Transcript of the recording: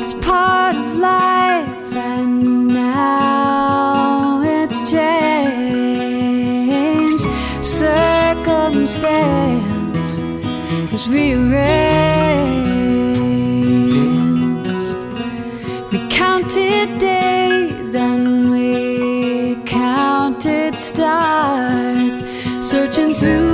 It's part of life, and now it's changed. Circumstance is rearranged. We counted days and we counted stars, searching through